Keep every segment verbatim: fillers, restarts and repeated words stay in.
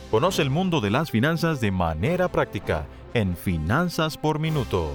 Conoce el mundo de las finanzas de manera práctica en Finanzas por Minuto.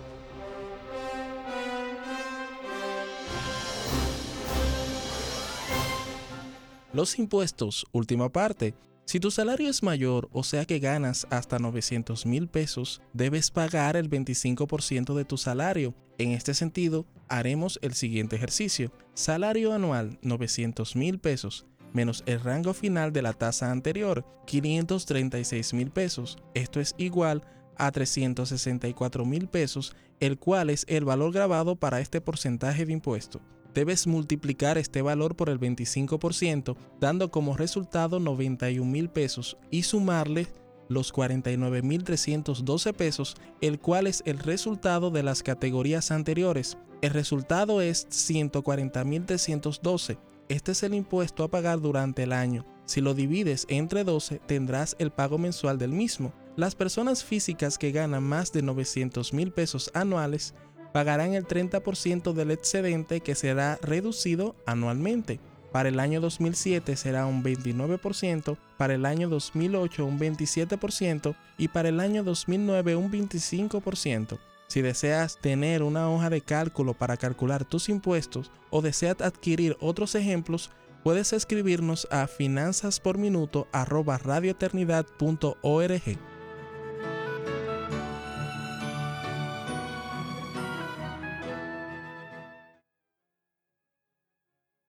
Los impuestos, última parte. Si tu salario es mayor, o sea que ganas hasta novecientos mil pesos, debes pagar el veinticinco por ciento de tu salario. En este sentido, haremos el siguiente ejercicio. Salario anual, novecientos mil pesos, menos el rango final de la tasa anterior, quinientos treinta y seis mil pesos. Esto es igual a trescientos sesenta y cuatro mil pesos, el cual es el valor gravado para este porcentaje de impuesto. Debes multiplicar este valor por el veinticinco por ciento, dando como resultado noventa y un mil pesos y sumarle los cuarenta y nueve mil trescientos doce pesos, el cual es el resultado de las categorías anteriores. El resultado es ciento cuarenta mil trescientos doce. Este es el impuesto a pagar durante el año. Si lo divides entre doce, tendrás el pago mensual del mismo. Las personas físicas que ganan más de novecientos mil pesos anuales pagarán el treinta por ciento del excedente, que será reducido anualmente. Para el año dos mil siete será un veintinueve por ciento, para el año dos mil ocho un veintisiete por ciento y para el año dos mil nueve un veinticinco por ciento. Si deseas tener una hoja de cálculo para calcular tus impuestos o deseas adquirir otros ejemplos, puedes escribirnos a finanzas por minuto arroba radio eternidad punto org.